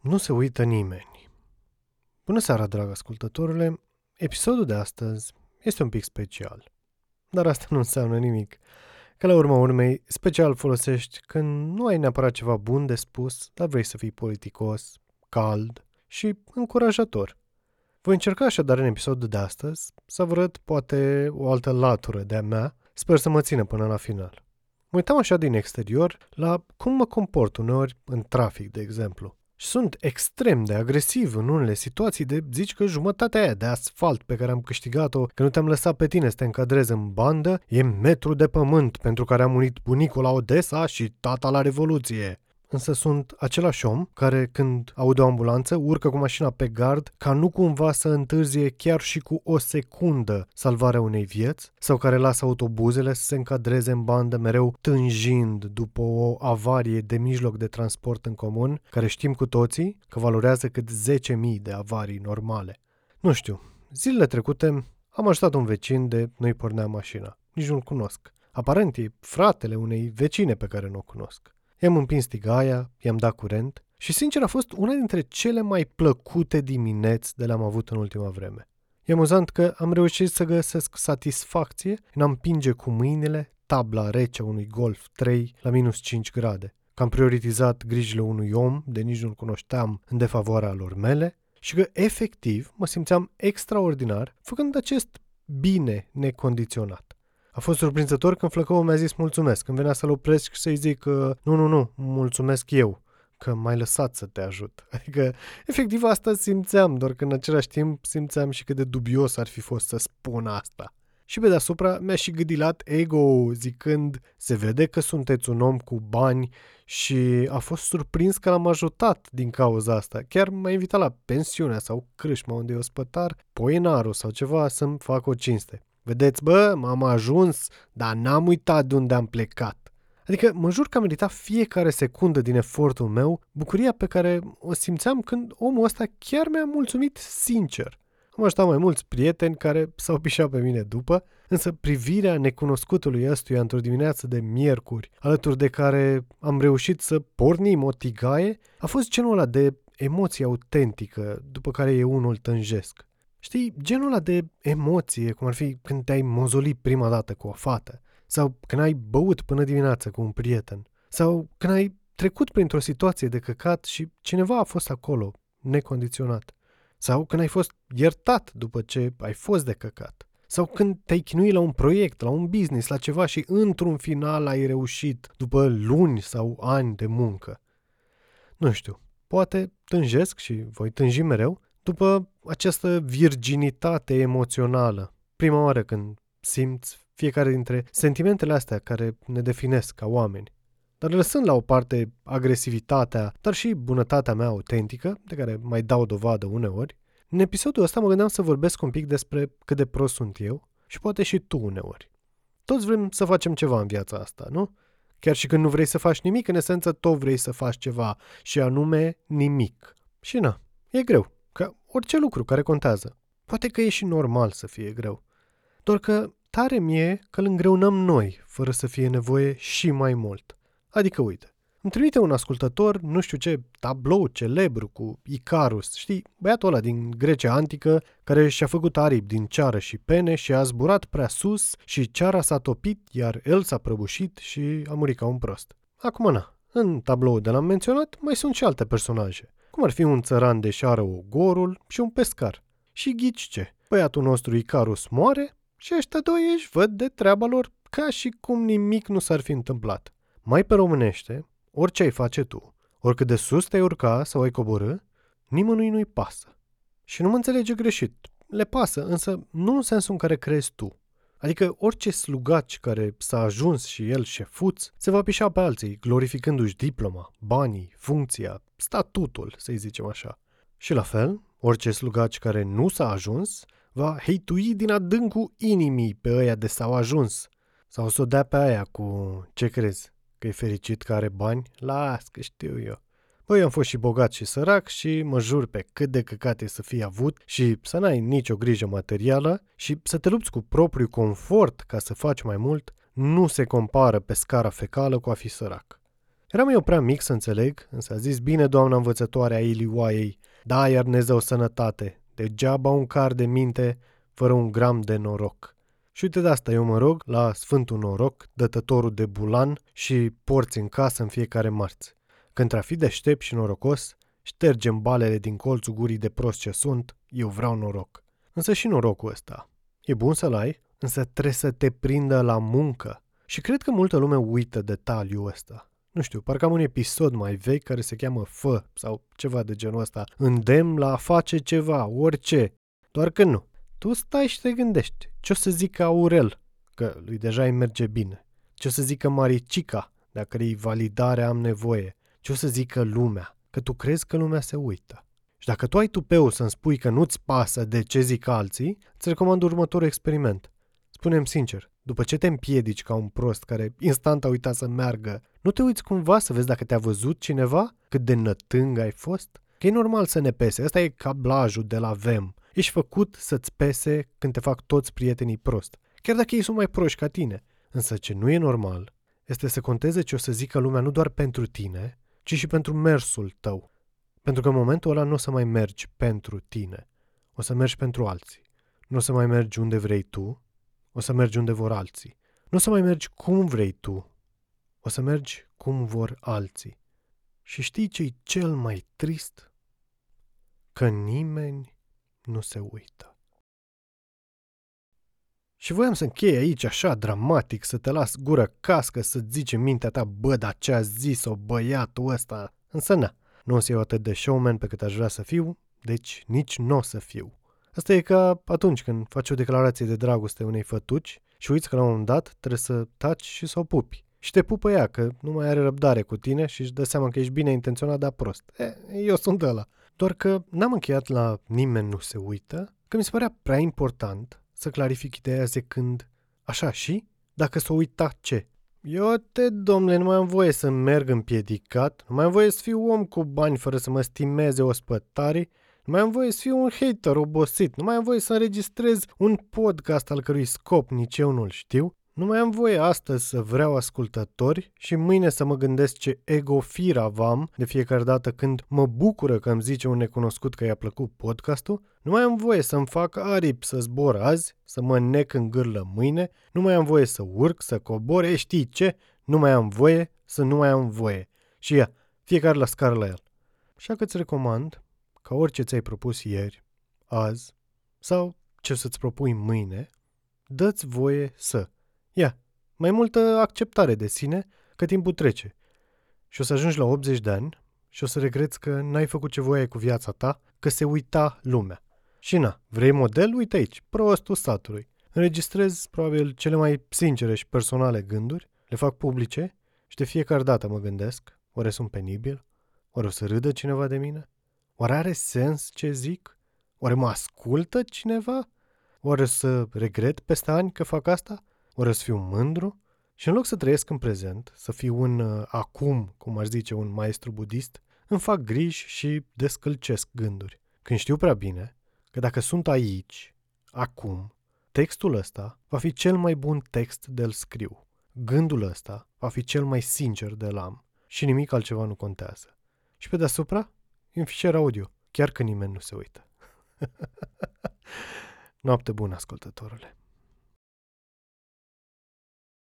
Nu se uită nimeni. Bună seara, drag ascultătorule! Episodul de astăzi este un pic special. Dar asta nu înseamnă nimic. Că la urma urmei, special folosești când nu ai neapărat ceva bun de spus, dar vrei să fii politicos, cald și încurajator. Voi încerca așadar în episodul de astăzi să vă arăt poate o altă latură de-a mea, sper să mă țină până la final. Mă uitam așa din exterior la cum mă comport uneori în trafic, de exemplu. Și sunt extrem de agresiv în unele situații de zici că jumătatea aia de asfalt pe care am câștigat-o, că nu te-am lăsat pe tine să te încadrezi în bandă, e metru de pământ pentru care am unit bunicul la Odessa și tata la Revoluție. Însă sunt același om care, când aude o ambulanță, urcă cu mașina pe gard ca nu cumva să întârzie chiar și cu o secundă salvarea unei vieți, sau care lasă autobuzele să se încadreze în bandă mereu tânjind după o avarie de mijloc de transport în comun, care știm cu toții că valorează cât 10.000 de avarii normale. Nu știu, zilele trecute am ajutat un vecin de nu-i pornea mașina. Nici nu-l cunosc. Aparent e fratele unei vecine pe care nu o cunosc. I-am împins tigaia, i-am dat curent și sincer a fost una dintre cele mai plăcute dimineți de le-am avut în ultima vreme. E amuzant că am reușit să găsesc satisfacție în a împinge cu mâinile tabla rece a unui Golf 3 la minus 5 grade, că am prioritizat grijile unui om de nici nu-l cunoșteam în defavoarea lor mele și că efectiv mă simțeam extraordinar făcând acest bine necondiționat. A fost surprinzător când flăcăul mi-a zis mulțumesc, când venea să-l opresc și să-i zic că nu, mulțumesc eu, că m-ai lăsat să te ajut. Adică, efectiv asta simțeam, doar că în același timp simțeam și cât de dubios ar fi fost să spun asta. Și pe deasupra mi-a și gâdilat ego, zicând, se vede că sunteți un om cu bani și a fost surprins că l-am ajutat din cauza asta. Chiar m-a invitat la pensiunea sau crâșma unde e ospătar, poenarul sau ceva să-mi fac o cinste. Vedeți, m-am ajuns, dar n-am uitat de unde am plecat. Adică mă jur că am meritat fiecare secundă din efortul meu, bucuria pe care o simțeam când omul ăsta chiar mi-a mulțumit sincer. Am ajutat mai mulți prieteni care s-au pișat pe mine după, însă privirea necunoscutului ăstuia într-o dimineață de miercuri, alături de care am reușit să pornim o tigaie, a fost genul ăla de emoție autentică, după care eu unul tânjesc. Știi, genul ăla de emoție, cum ar fi când te-ai mozolit prima dată cu o fată, sau când ai băut până dimineață cu un prieten, sau când ai trecut printr-o situație de căcat și cineva a fost acolo, necondiționat, sau când ai fost iertat după ce ai fost de căcat, sau când te-ai chinuit la un proiect, la un business, la ceva și într-un final ai reușit după luni sau ani de muncă. Nu știu, poate tânjesc și voi tânji mereu, după această virginitate emoțională, prima oară când simți fiecare dintre sentimentele astea care ne definesc ca oameni. Dar lăsând la o parte agresivitatea, dar și bunătatea mea autentică, de care mai dau dovadă uneori, în episodul ăsta mă gândeam să vorbesc un pic despre cât de prost sunt eu și poate și tu uneori. Toți vrem să facem ceva în viața asta, nu? Chiar și când nu vrei să faci nimic, în esență tot vrei să faci ceva și anume nimic. Și e greu. Ca orice lucru care contează. Poate că e și normal să fie greu. Doar că tare mie că îl îngreunăm noi, fără să fie nevoie și mai mult. Adică uite, îmi trimite un ascultător, nu știu ce, tablou celebru cu Icarus, știi, băiatul ăla din Grecia antică, care și-a făcut aripi din ceară și pene și a zburat prea sus și ceara s-a topit, iar el s-a prăbușit și a murit ca un prost. Acum în tabloul de l-am menționat mai sunt și alte personaje. Cum ar fi un țăran de șară ogorul și un pescar. Și ghici ce? Băiatul nostru Icarus moare și ăștia doi își văd de treaba lor ca și cum nimic nu s-ar fi întâmplat. Mai pe românește, orice ai face tu, oricât de sus te-ai urca sau ai coborâ, nimănui nu-i pasă. Și nu mă înțelege greșit, le pasă, însă nu în sensul în care crezi tu. Adică orice slugaci care s-a ajuns și el șefuț se va pișa pe alții, glorificându-și diploma, banii, funcția, statutul, să-i zicem așa. Și la fel, orice slugaci care nu s-a ajuns va heitui din adâncul inimii pe ăia de s-au ajuns. Sau să o dea pe aia cu ce crezi, că e fericit că are bani? Las că știu eu. Băi, am fost și bogat și sărac și mă jur pe cât de căcat e să fii avut și să n-ai nicio grijă materială și să te lupți cu propriul confort ca să faci mai mult, nu se compară pe scara fecală cu a fi sărac. Eram eu prea mic să înțeleg, însă a zis bine doamna învățătoare a Ilioaiei, da, iar Dumnezeu sănătate, degeaba un car de minte fără un gram de noroc. Și uite de asta eu mă rog la Sfântul Noroc, dătătorul de bulan și porți în casă în fiecare marți. Când a fi deștept și norocos, ștergem balele din colțul gurii de prost ce sunt, eu vreau noroc. Însă și norocul ăsta e bun să-l ai, însă trebuie să te prindă la muncă. Și cred că multă lume uită detaliul ăsta. Nu știu, parcă am un episod mai vechi care se cheamă Fă sau ceva de genul ăsta. Îndemn la a face ceva, orice. Doar că nu. Tu stai și te gândești. Ce o să zică Aurel? Că lui deja îi merge bine. Ce o să zică Maricica? Dacă îi validare am nevoie. Ce o să zică lumea? Că tu crezi că lumea se uită. Și dacă tu ai tupeu să-mi spui că nu-ți pasă de ce zic alții, îți recomand următorul experiment. Spune-mi sincer, după ce te împiedici ca un prost care instant a uitat să meargă, nu te uiți cumva să vezi dacă te-a văzut cineva? Cât de nătâng ai fost? Că e normal să ne pese, ăsta e cablajul de la VEM. Ești făcut să-ți pese când te fac toți prietenii prost, chiar dacă ei sunt mai proști ca tine. Însă ce nu e normal este să conteze ce o să zică lumea nu doar pentru tine, ci și pentru mersul tău. Pentru că în momentul ăla nu o să mai mergi pentru tine, o să mergi pentru alții. Nu o să mai mergi unde vrei tu, o să mergi unde vor alții. Nu o să mai mergi cum vrei tu, o să mergi cum vor alții. Și știi ce-i cel mai trist? Că nimeni nu se uită. Și voiam să închei aici așa dramatic, să te las gură cască, să-ți zici în mintea ta, bă, dar ce a zis-o băiatul ăsta? Însă na, nu o să iau atât de showman pe cât aș vrea să fiu, deci nici nu o să fiu. Asta e ca atunci când faci o declarație de dragoste unei fătuci și uiți că la un moment dat trebuie să taci și să o pupi. Și te pupă ea, că nu mai are răbdare cu tine și își dă seama că ești bine intenționat, dar prost. Eu sunt ăla. Doar că n-am încheiat la nimeni nu se uită, că mi se părea prea important să clarific ideea zicând, așa și? Dacă s-o uita ce? Domnule, nu mai am voie să merg împiedicat, nu mai am voie să fiu om cu bani fără să mă stimeze ospătarii, nu mai am voie să fiu un hater obosit, nu mai am voie să înregistrez un podcast al cărui scop nici eu nu-l știu, nu mai am voie astăzi să vreau ascultători și mâine să mă gândesc ce egofira am de fiecare dată când mă bucură că îmi zice un necunoscut că i-a plăcut podcastul, nu mai am voie să-mi fac aripi să zbor azi, să mă nec în gârlă mâine, nu mai am voie să urc, să cobor, știi ce? Nu mai am voie să nu mai am voie. Și ia, fiecare la scară la el. Așa că îți recomand ca orice ți-ai propus ieri, azi sau ce să-ți propui mâine, dă-ți voie să. Ia, mai multă acceptare de sine că timpul trece. Și o să ajungi la 80 de ani și o să regreți că n-ai făcut ce voiai cu viața ta, că se uita lumea. Și na, vrei model? Uite aici, prostul statului. Înregistrez probabil cele mai sincere și personale gânduri, le fac publice și de fiecare dată mă gândesc, oare sunt penibil? Oare o să râdă cineva de mine? Oare are sens ce zic? Oare mă ascultă cineva? Oare o să regret peste ani că fac asta? Oare o să fiu mândru? Și în loc să trăiesc în prezent, să fiu un acum, cum ar zice un maestru budist, îmi fac griji și descălcesc gânduri. Când știu prea bine că dacă sunt aici, acum, textul ăsta va fi cel mai bun text de-l scriu. Gândul ăsta va fi cel mai sincer de-l am și nimic altceva nu contează. Și pe deasupra, e un fișier audio, chiar că nimeni nu se uită. Noapte bună, ascultătorule!